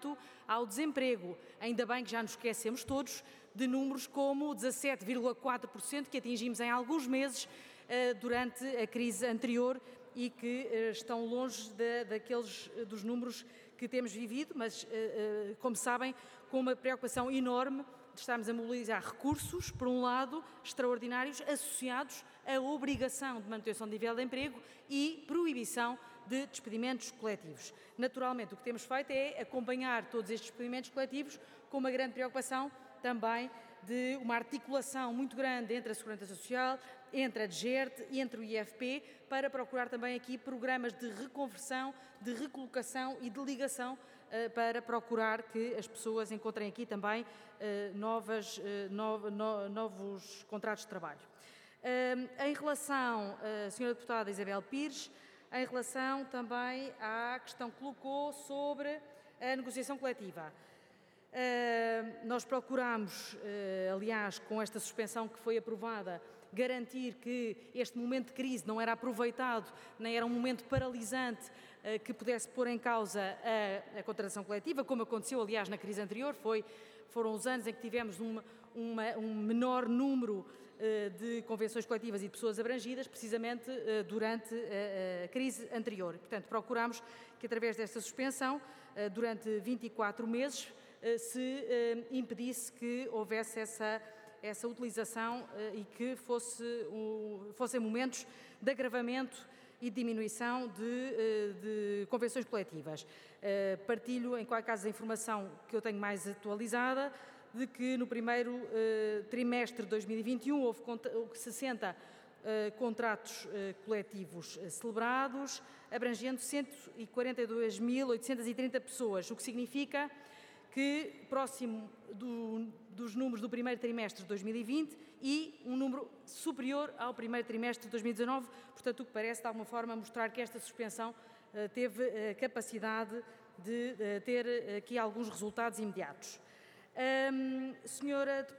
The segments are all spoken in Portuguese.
facto, ao desemprego. Ainda bem que já nos esquecemos todos de números como 17,4% que atingimos em alguns meses durante a crise anterior e que estão longe dos números que temos vivido, mas, como sabem, com uma preocupação enorme de estarmos a mobilizar recursos, por um lado, extraordinários, associados à obrigação de manutenção de nível de emprego e proibição de despedimentos coletivos. Naturalmente, o que temos feito é acompanhar todos estes despedimentos coletivos com uma grande preocupação também de uma articulação muito grande entre a Segurança Social, entre a DGERT e entre o IFP, para procurar também aqui programas de reconversão, de recolocação e de ligação para procurar que as pessoas encontrem aqui também novos contratos de trabalho. Em relação, Sra. Deputada Isabel Pires, em relação também à questão que colocou sobre a negociação coletiva. Nós procuramos, aliás, com esta suspensão que foi aprovada, garantir que este momento de crise não era aproveitado, nem era um momento paralisante que pudesse pôr em causa a contratação coletiva, como aconteceu, aliás, na crise anterior. Foram os anos em que tivemos um menor número de convenções coletivas e de pessoas abrangidas, precisamente durante a crise anterior. Portanto, procuramos que, através desta suspensão, durante 24 meses, se impedisse que houvesse essa utilização e que fossem momentos de agravamento e diminuição de convenções coletivas. Partilho, em qualquer caso, a informação que eu tenho mais atualizada, de que no primeiro trimestre de 2021 houve 60 contratos coletivos celebrados, abrangendo 142.830 pessoas, o que significa que próximo dos números do primeiro trimestre de 2020 e um número superior ao primeiro trimestre de 2019, portanto, o que parece, de alguma forma, mostrar que esta suspensão teve capacidade de ter aqui alguns resultados imediatos. Senhora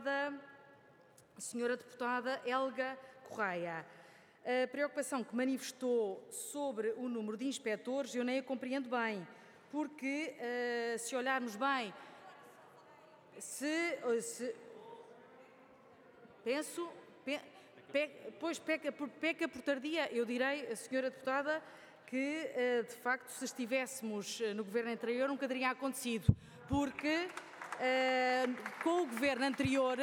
Deputada Helga Correia, a preocupação que manifestou sobre o número de inspectores, eu nem a compreendo bem, porque, se olharmos bem, peca por tardia. Eu direi, Senhora Deputada, que, de facto, se estivéssemos no Governo anterior, nunca teria acontecido, porque com o Governo anterior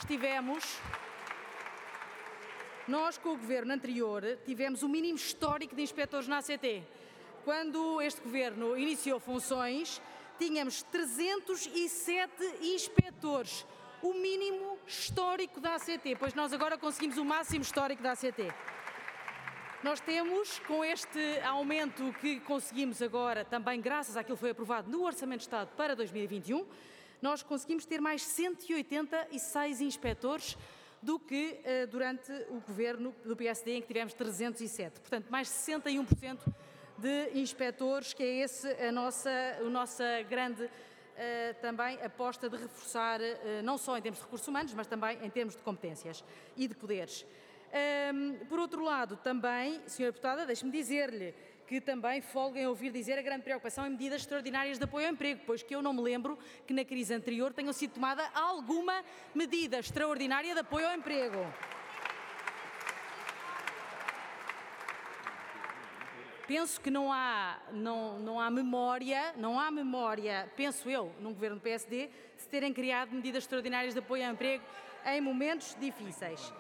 com o Governo anterior tivemos o mínimo histórico de inspectores na ACT. Quando este Governo iniciou funções, tínhamos 307 inspectores, o mínimo histórico da ACT, pois nós agora conseguimos o máximo histórico da ACT. Nós temos, com este aumento que conseguimos agora, também graças àquilo que foi aprovado no Orçamento de Estado para 2021, nós conseguimos ter mais 186 inspectores do que durante o Governo do PSD, em que tivemos 307. Portanto, mais de 61% de inspectores, que é esse a nossa grande também aposta de reforçar, não só em termos de recursos humanos, mas também em termos de competências e de poderes. Por outro lado, também, Sra. Deputada, deixe-me dizer-lhe que também folgo em ouvir dizer a grande preocupação em medidas extraordinárias de apoio ao emprego, pois que eu não me lembro que na crise anterior tenha sido tomada alguma medida extraordinária de apoio ao emprego. Penso que não há memória, penso eu, num Governo do PSD, de se terem criado medidas extraordinárias de apoio ao emprego em momentos difíceis.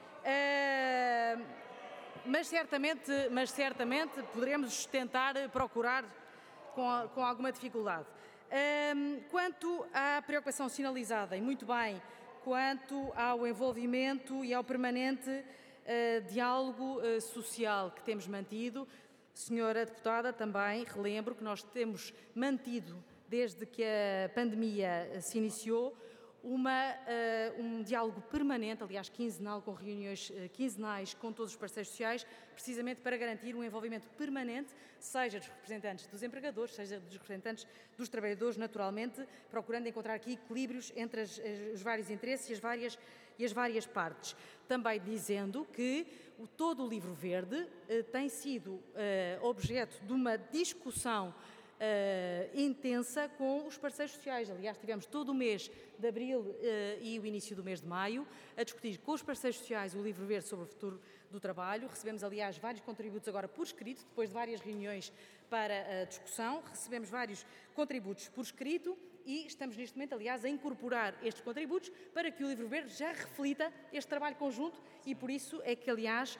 Mas certamente poderemos tentar procurar com alguma dificuldade. Quanto à preocupação sinalizada, e muito bem, quanto ao envolvimento e ao permanente diálogo social que temos mantido, Senhora Deputada, também relembro que nós temos mantido, desde que a pandemia se iniciou, um diálogo permanente, aliás quinzenal, com reuniões quinzenais com todos os parceiros sociais, precisamente para garantir um envolvimento permanente, seja dos representantes dos empregadores, seja dos representantes dos trabalhadores, naturalmente, procurando encontrar aqui equilíbrios entre os vários interesses e as várias partes. Também dizendo que todo o livro verde tem sido objeto de uma discussão intensa com os parceiros sociais. Aliás, tivemos todo o mês de abril e o início do mês de maio a discutir com os parceiros sociais o livro verde sobre o futuro do trabalho. Recebemos, aliás, vários contributos agora por escrito, depois de várias reuniões para a discussão. Recebemos vários contributos por escrito e estamos neste momento, aliás, a incorporar estes contributos para que o livro verde já reflita este trabalho conjunto e por isso é que, aliás,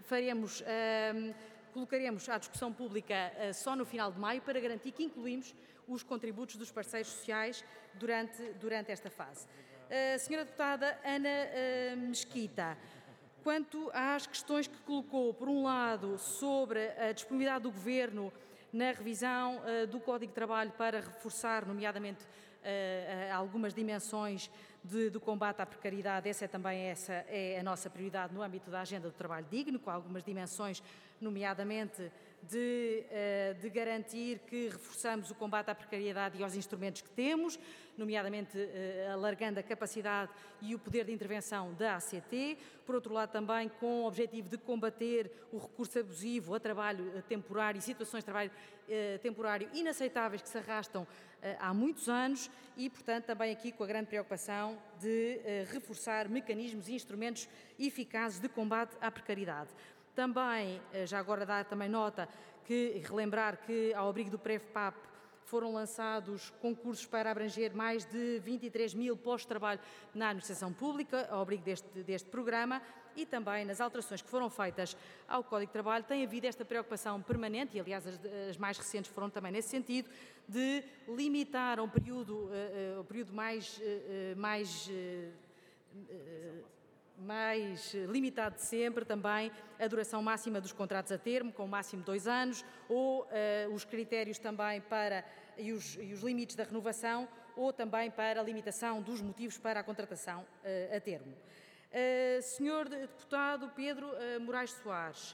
colocaremos à discussão pública só no final de maio para garantir que incluímos os contributos dos parceiros sociais durante esta fase. Senhora Deputada Ana Mesquita, quanto às questões que colocou, por um lado, sobre a disponibilidade do Governo na revisão do Código de Trabalho para reforçar, nomeadamente, algumas dimensões do combate à precariedade, essa é a nossa prioridade no âmbito da Agenda do Trabalho Digno, com algumas dimensões, nomeadamente de garantir que reforçamos o combate à precariedade e aos instrumentos que temos, nomeadamente alargando a capacidade e o poder de intervenção da ACT, por outro lado também com o objetivo de combater o recurso abusivo a trabalho temporário e situações de trabalho temporário inaceitáveis que se arrastam há muitos anos e, portanto, também aqui com a grande preocupação de reforçar mecanismos e instrumentos eficazes de combate à precariedade. Também, já agora dar também nota que, relembrar que ao abrigo do PREVPAP foram lançados concursos para abranger mais de 23 mil postos de trabalho na administração pública, ao abrigo deste programa, e também nas alterações que foram feitas ao Código de Trabalho tem havido esta preocupação permanente, e aliás as mais recentes foram também nesse sentido, de limitar a um período mais limitado de sempre também a duração máxima dos contratos a termo, com o máximo de 2 anos, ou os critérios também e os limites da renovação, ou também para a limitação dos motivos para a contratação a termo. Senhor Deputado Pedro Moraes Soares,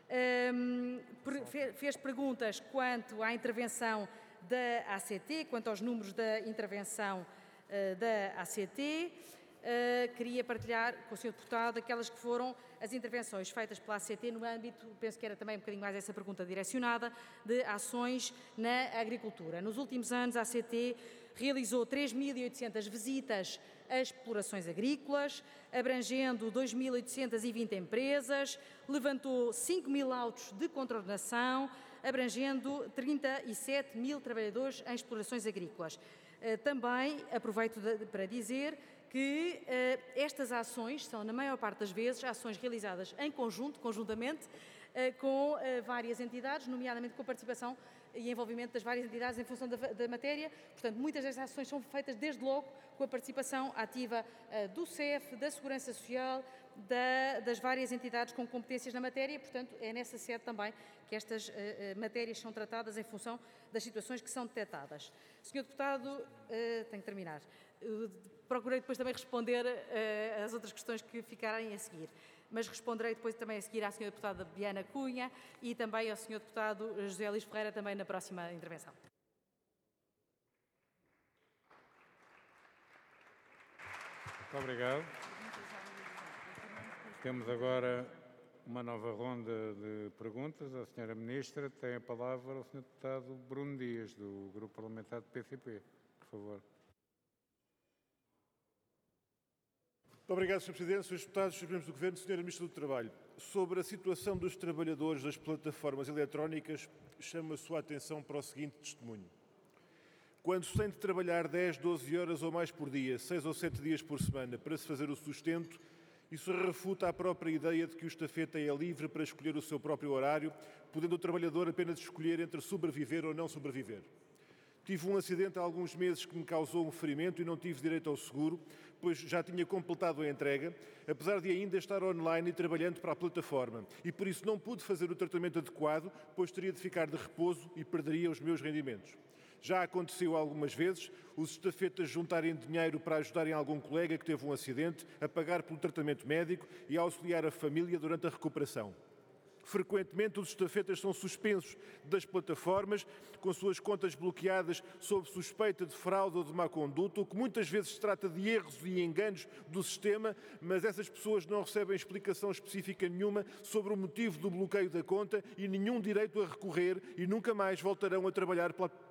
fez perguntas quanto à intervenção da ACT, quanto aos números da intervenção da ACT. Queria partilhar com o Sr. Deputado aquelas que foram as intervenções feitas pela ACT no âmbito, penso que era também um bocadinho mais essa pergunta direcionada, de ações na agricultura. Nos últimos anos, a ACT realizou 3.800 visitas a explorações agrícolas, abrangendo 2.820 empresas, levantou 5.000 autos de contraordenação, abrangendo 37 mil trabalhadores em explorações agrícolas. Também aproveito para dizer que estas ações são, na maior parte das vezes, ações realizadas em conjuntamente, com várias entidades, nomeadamente com a participação e envolvimento das várias entidades em função da matéria. Portanto, muitas destas ações são feitas desde logo com a participação ativa do CEF, da Segurança Social, das várias entidades com competências na matéria. Portanto, é nessa sede também que estas matérias são tratadas em função das situações que são detectadas. Sr. Deputado, tenho que terminar. Procurei depois também responder às outras questões que ficarem a seguir, mas responderei depois também a seguir à Sra. Deputada Biana Cunha e também ao Sr. Deputado José Luís Ferreira também na próxima intervenção. Muito obrigado. Temos agora uma nova ronda de perguntas. A Sra. Ministra tem a palavra ao Sr. Deputado Bruno Dias, do Grupo Parlamentar do PCP. Por favor. Muito obrigado, Sr. Presidente, Srs. Deputados, Srs. Membros do Governo, Sra. Ministra do Trabalho. Sobre a situação dos trabalhadores das plataformas eletrónicas, chamo a sua atenção para o seguinte testemunho. Quando se tem de trabalhar 10, 12 horas ou mais por dia, 6 ou 7 dias por semana, para se fazer o sustento, isso refuta a própria ideia de que o estafeta é livre para escolher o seu próprio horário, podendo o trabalhador apenas escolher entre sobreviver ou não sobreviver. Tive um acidente há alguns meses que me causou um ferimento e não tive direito ao seguro, pois já tinha completado a entrega, apesar de ainda estar online e trabalhando para a plataforma. E por isso não pude fazer o tratamento adequado, pois teria de ficar de repouso e perderia os meus rendimentos. Já aconteceu algumas vezes os estafetas juntarem dinheiro para ajudarem algum colega que teve um acidente, a pagar pelo tratamento médico e a auxiliar a família durante a recuperação. Frequentemente os estafetas são suspensos das plataformas, com suas contas bloqueadas sob suspeita de fraude ou de má conduta, o que muitas vezes se trata de erros e enganos do sistema, mas essas pessoas não recebem explicação específica nenhuma sobre o motivo do bloqueio da conta e nenhum direito a recorrer e nunca mais voltarão a trabalhar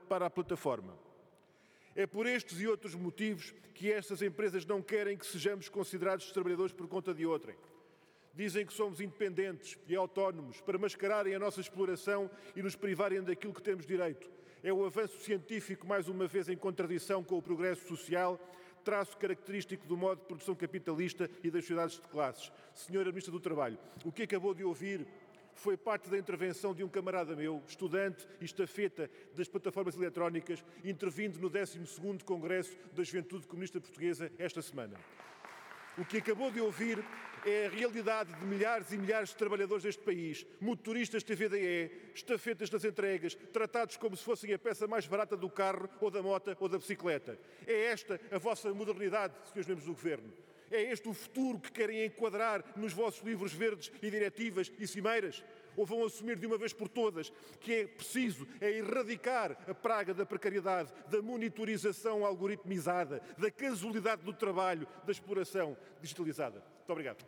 para a plataforma. É por estes e outros motivos que estas empresas não querem que sejamos considerados trabalhadores por conta de outrem. Dizem que somos independentes e autónomos para mascararem a nossa exploração e nos privarem daquilo que temos direito. É o avanço científico, mais uma vez em contradição com o progresso social, traço característico do modo de produção capitalista e das sociedades de classes. Senhora Ministra do Trabalho, o que acabou de ouvir foi parte da intervenção de um camarada meu, estudante e estafeta das plataformas eletrónicas, intervindo no 12º Congresso da Juventude Comunista Portuguesa esta semana. O que acabou de ouvir é a realidade de milhares e milhares de trabalhadores deste país, motoristas TVDE, estafetas das entregas, tratados como se fossem a peça mais barata do carro, ou da moto, ou da bicicleta. É esta a vossa modernidade, senhores membros do Governo? É este o futuro que querem enquadrar nos vossos livros verdes e diretivas e cimeiras? Ou vão assumir de uma vez por todas que é preciso erradicar a praga da precariedade, da monitorização algoritmizada, da casualidade do trabalho, da exploração digitalizada? Muito obrigado.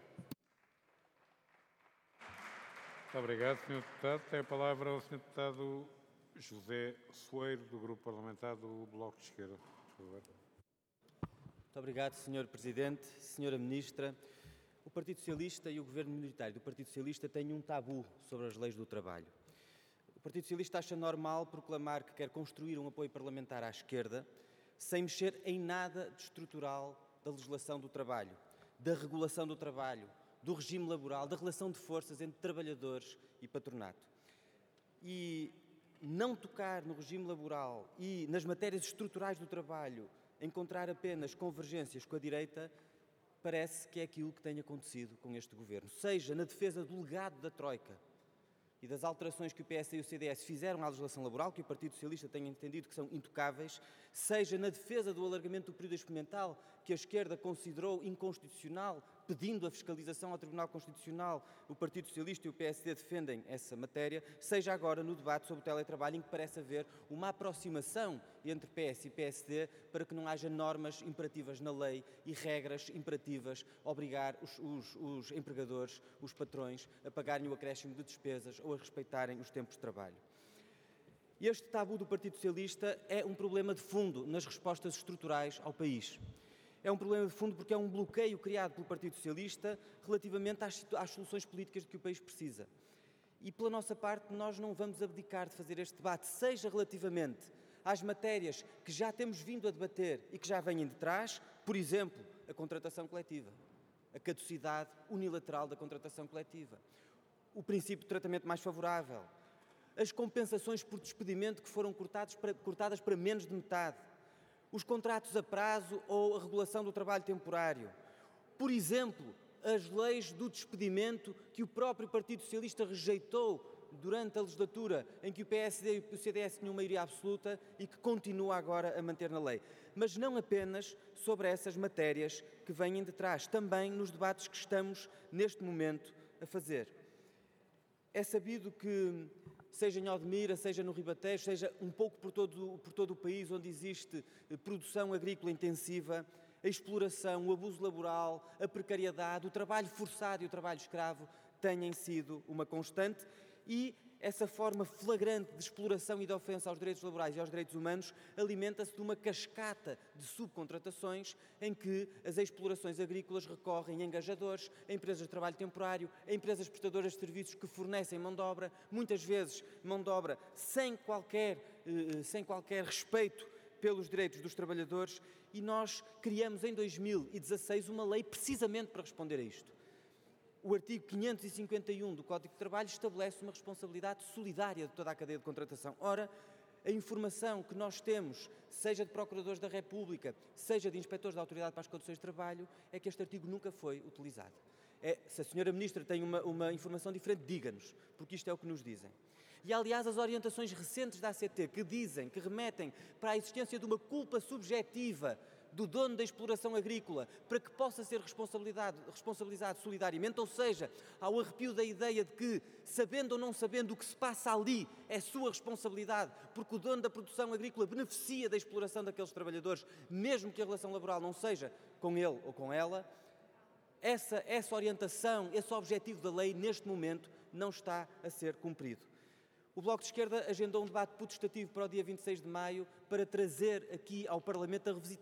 Muito obrigado, Sr. Deputado. Tem a palavra o Sr. Deputado José Soeiro, do Grupo Parlamentar do Bloco de Esquerda. Por favor. Muito obrigado, Sr. Presidente. Sra. Ministra, o Partido Socialista e o Governo minoritário do Partido Socialista têm um tabu sobre as leis do trabalho. O Partido Socialista acha normal proclamar que quer construir um apoio parlamentar à esquerda sem mexer em nada de estrutural da legislação do trabalho, da regulação do trabalho, do regime laboral, da relação de forças entre trabalhadores e patronato. E não tocar no regime laboral e nas matérias estruturais do trabalho, encontrar apenas convergências com a direita, parece que é aquilo que tem acontecido com este Governo. Seja na defesa do legado da Troika e das alterações que o PS e o CDS fizeram à legislação laboral, que o Partido Socialista tem entendido que são intocáveis, seja na defesa do alargamento do período experimental, que a esquerda considerou inconstitucional, pedindo a fiscalização ao Tribunal Constitucional, o Partido Socialista e o PSD defendem essa matéria, seja agora no debate sobre o teletrabalho, em que parece haver uma aproximação entre PS e PSD para que não haja normas imperativas na lei e regras imperativas a obrigar os empregadores, os patrões, a pagarem o acréscimo de despesas ou a respeitarem os tempos de trabalho. Este tabu do Partido Socialista é um problema de fundo nas respostas estruturais ao país. É um problema de fundo porque é um bloqueio criado pelo Partido Socialista relativamente às soluções políticas de que o país precisa. E, pela nossa parte, nós não vamos abdicar de fazer este debate, seja relativamente às matérias que já temos vindo a debater e que já vêm de trás, por exemplo, a contratação coletiva, a caducidade unilateral da contratação coletiva, o princípio de tratamento mais favorável, as compensações por despedimento que foram cortadas para menos de metade, os contratos a prazo ou a regulação do trabalho temporário. Por exemplo, as leis do despedimento que o próprio Partido Socialista rejeitou durante a legislatura em que o PSD e o CDS tinham maioria absoluta e que continua agora a manter na lei. Mas não apenas sobre essas matérias que vêm de trás, também nos debates que estamos neste momento a fazer. É sabido que, seja em Odmira, seja no Ribatejo, seja um pouco por todo o país onde existe produção agrícola intensiva, a exploração, o abuso laboral, a precariedade, o trabalho forçado e o trabalho escravo têm sido uma constante e essa forma flagrante de exploração e de ofensa aos direitos laborais e aos direitos humanos alimenta-se de uma cascata de subcontratações em que as explorações agrícolas recorrem a engajadores, a empresas de trabalho temporário, a empresas prestadoras de serviços que fornecem mão de obra, muitas vezes mão de obra sem qualquer respeito pelos direitos dos trabalhadores, e nós criamos em 2016 uma lei precisamente para responder a isto. O artigo 551 do Código de Trabalho estabelece uma responsabilidade solidária de toda a cadeia de contratação. Ora, a informação que nós temos, seja de Procuradores da República, seja de Inspectores da Autoridade para as Condições de Trabalho, é que este artigo nunca foi utilizado. Se a Sra. Ministra tem uma informação diferente, diga-nos, porque isto é o que nos dizem. E, aliás, as orientações recentes da ACT que remetem para a existência de uma culpa subjetiva do dono da exploração agrícola para que possa ser responsabilizado solidariamente, ou seja, ao arrepio da ideia de que, sabendo ou não sabendo o que se passa ali, é sua responsabilidade, porque o dono da produção agrícola beneficia da exploração daqueles trabalhadores, mesmo que a relação laboral não seja com ele ou com ela, essa orientação, esse objetivo da lei, neste momento, não está a ser cumprido. O Bloco de Esquerda agendou um debate potestativo para o dia 26 de maio para trazer aqui ao Parlamento a revisitar